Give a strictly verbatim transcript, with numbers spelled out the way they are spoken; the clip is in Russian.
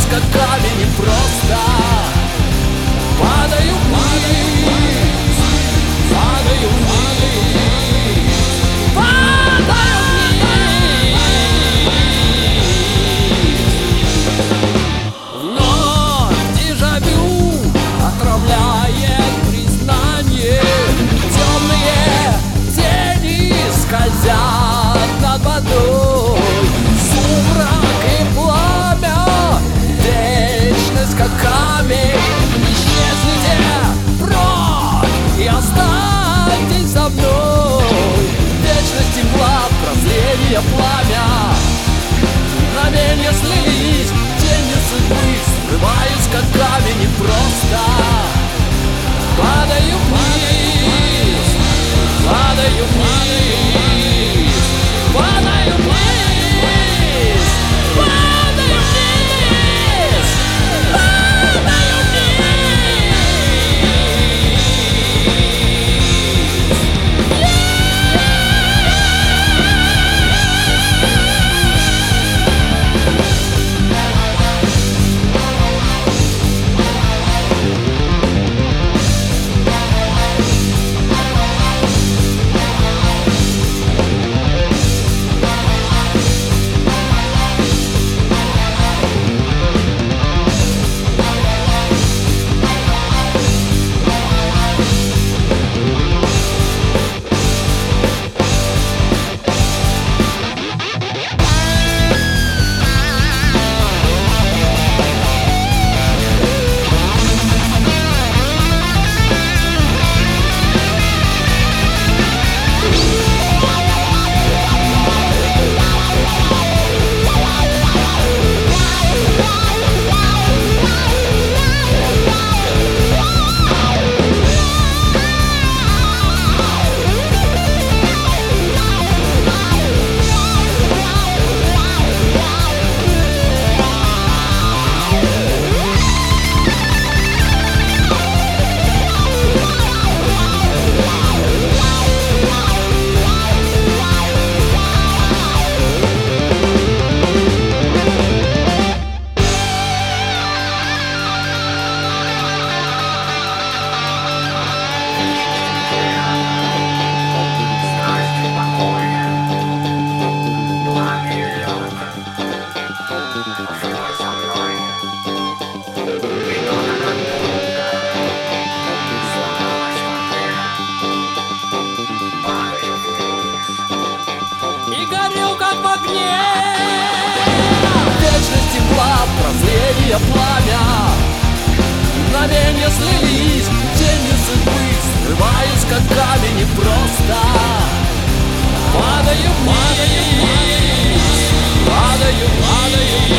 как камень, и просто падаю вниз, падаю вниз, падаю вниз. Вновь дежавю отравляет признание. Темные тени скользят над водой. Сумрак и пламя, вечность как камень. Исчезните прочь и останьтесь со мной. Вечность тепла, прозрение, пламя. Мгновенья слились, тени судьбы. Срываюсь как камень и просто падаю вниз, падаю вниз, падаю вниз, падаю вниз, падаю вниз. Вечность тепла, прозрение, пламя. Мгновенья слились, тени судьбы. Срываюсь как камень и просто падаю вниз, падаю, падаю, падаю.